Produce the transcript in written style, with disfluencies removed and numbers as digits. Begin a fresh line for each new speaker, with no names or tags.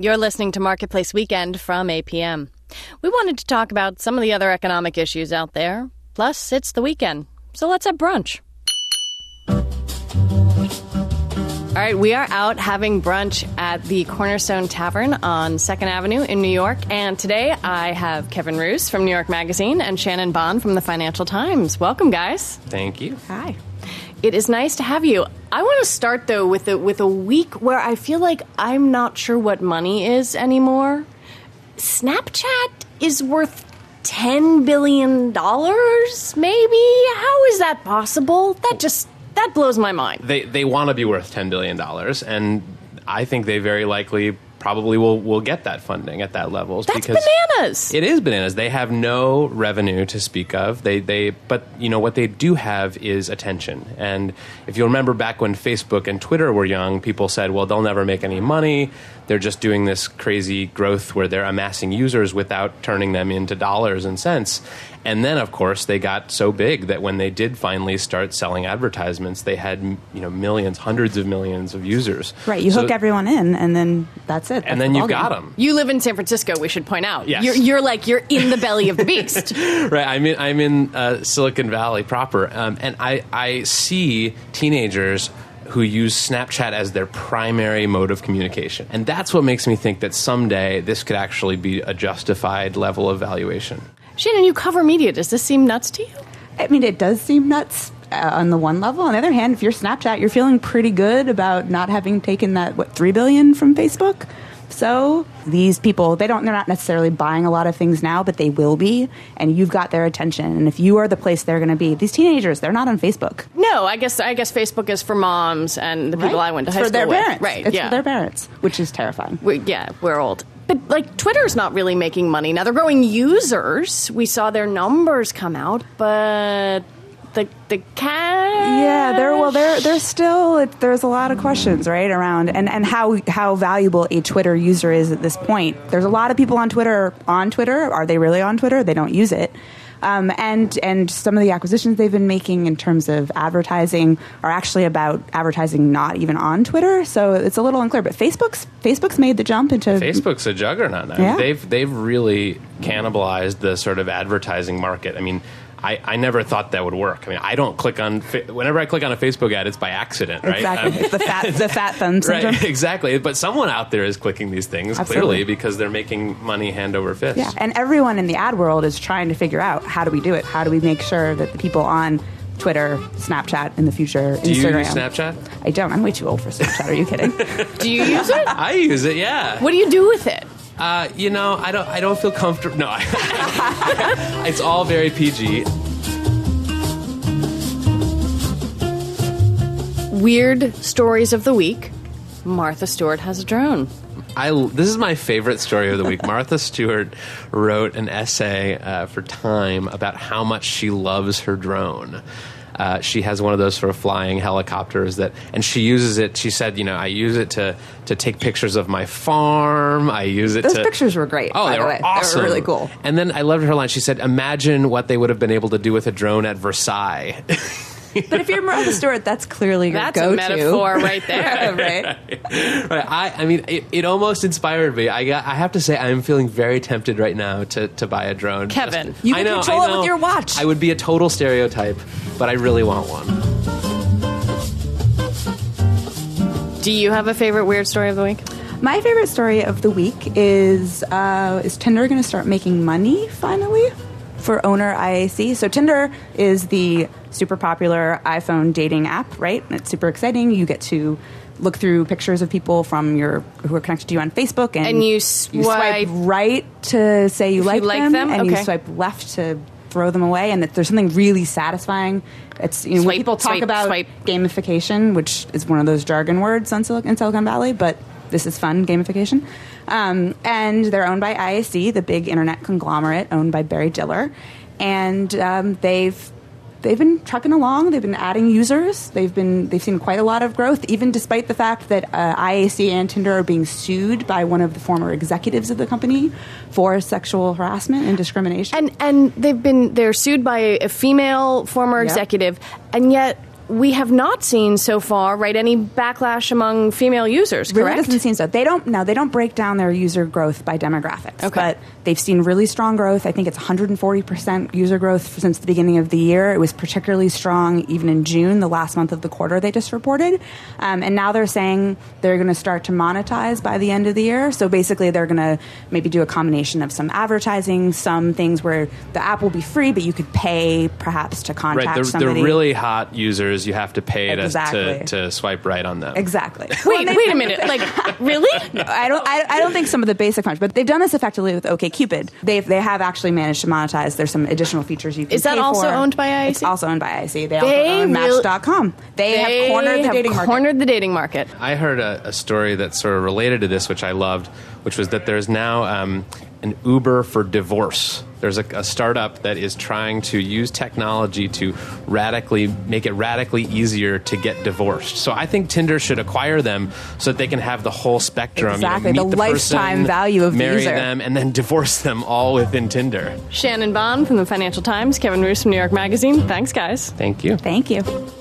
You're listening to Marketplace Weekend from APM. We wanted to talk about some of the other economic issues out there. Plus, it's the weekend, so let's have brunch. All right, we are out having brunch at the Cornerstone Tavern on 2nd Avenue in New York. And today I have Kevin Roose from New York Magazine and Shannon Bond from the Financial Times. Welcome, guys.
Thank you.
Hi. It is nice to have you. I want to start, though, with a week where I feel like I'm not sure what money is anymore. Snapchat is worth $10 billion, maybe? How is that possible? That blows my mind.
They want to be worth $10 billion, and I think they very likely probably will get that funding at that level.
That's
because
bananas.
It is bananas. They have no revenue to speak of. But you know what they do have is attention. And if you remember back when Facebook and Twitter were young, people said, well, they'll never make any money. They're just doing this crazy growth where they're amassing users without turning them into dollars and cents. And then, of course, they got so big that when they did finally start selling advertisements, they had millions, hundreds of millions of users.
Right, you hook everyone in, and then that's it.
And then you've got them.
You live in San Francisco, we should point out.
Yes.
You're in the belly of the beast.
Right, I'm in Silicon Valley proper, and I see teenagers who use Snapchat as their primary mode of communication. And that's what makes me think that someday this could actually be a justified level of valuation.
Shannon, you cover media. Does this seem nuts to you?
I mean, it does seem nuts on the one level. On the other hand, if you're Snapchat, you're feeling pretty good about not having taken that, $3 billion from Facebook? So these people, they're not necessarily buying a lot of things now, but they will be, and you've got their attention. And if you are the place they're going to be, these teenagers, they're not on Facebook.
No, I guess Facebook is for moms and the people I went to high school with.
For their parents.
Right,
it's for their parents, which is terrifying.
We're old. But, Twitter's not really making money. Now, they're growing users. We saw their numbers come out, but the cash...
Yeah, there's still... There's a lot of questions, right, around... And how valuable a Twitter user is at this point. There's a lot of people on Twitter. Are they really on Twitter? They don't use it. And some of the acquisitions they've been making in terms of advertising are actually about advertising not even on Twitter. So it's a little unclear. But Facebook's made the jump into...
Facebook's a juggernaut now.
Yeah.
They've really cannibalized the sort of advertising market. I mean, I never thought that would work. I mean, I don't click on... Whenever I click on a Facebook ad, it's by accident, right?
Exactly. It's the fat thumb syndrome.
Right, exactly. But someone out there is clicking these things, clearly, because they're making money hand over fist.
Yeah, and everyone in the ad world is trying to figure out, how do we do it? How do we make sure that the people on Twitter, Snapchat, in the future, Instagram...
Do you use Snapchat?
I don't. I'm way too old for Snapchat. Are you kidding?
Do you use it?
I use it, yeah.
What do you do with it?
I don't feel comfortable. No, it's all very PG.
Weird stories of the week. Martha Stewart has a drone.
This is my favorite story of the week. Martha Stewart wrote an essay for Time about how much she loves her drone. She has one of those sort of flying helicopters and she uses it. She said, I use it to take pictures of my farm. I use it
Those pictures were great.
Oh, they were awesome.
They were really cool.
And then I loved her line. She said, imagine what they would have been able to do with a drone at Versailles.
But if you're Martha Stewart, that's clearly your
That's
go-to.
a metaphor right there.
Right.
I mean, it almost inspired me. I have to say, I'm feeling very tempted right now to buy a drone.
Kevin,
you can control it with your watch.
I would be a total stereotype, but I really want one.
Do you have a favorite weird story of the week?
My favorite story of the week is Tinder going to start making money finally for owner IAC? So Tinder is the super popular iPhone dating app, right? It's super exciting. You get to look through pictures of people who are connected to you on Facebook, and
you
swipe right to say you like them, and you swipe left to throw them away. And there's something really satisfying. It's when people talk about gamification, which is one of those jargon words in Silicon Valley, but this is fun gamification. And they're owned by IAC, the big internet conglomerate owned by Barry Diller, and they've been trucking along. They've been adding users. They've seen quite a lot of growth, even despite the fact that IAC and Tinder are being sued by one of the former executives of the company for sexual harassment and discrimination.
And they're sued by a female former executive, and yet we have not seen so far, right, any backlash among female users, correct?
Really doesn't seem so. They don't break down their user growth by demographics. Okay. But they've seen really strong growth. I think it's 140% user growth since the beginning of the year. It was particularly strong even in June, the last month of the quarter they just reported. And now they're saying they're going to start to monetize by the end of the year. So basically they're going to maybe do a combination of some advertising, some things where the app will be free, but you could pay perhaps to contact somebody.
They're really hot users. You have to pay to swipe right on them.
Exactly.
Wait a minute. Like, really?
No, I don't think some of the basic functions, but they've done this effectively with OkCupid. They have actually managed to monetize. There's some additional features you can pay for.
Is that also owned by IAC?
It's also owned by IAC. They also own Match.com. They have cornered the dating market.
I heard a story that sort of related to this, which I loved, which was that there's now an Uber for divorce. There's a startup that is trying to use technology to make it radically easier to get divorced. So I think Tinder should acquire them so that they can have the whole spectrum.
Exactly,
meet
the lifetime
person,
value of
marry
the user.
them, and then divorce them all within Tinder.
Shannon Bond from the Financial Times, Kevin Roos from New York Magazine. Thanks, guys.
Thank you.
Thank you.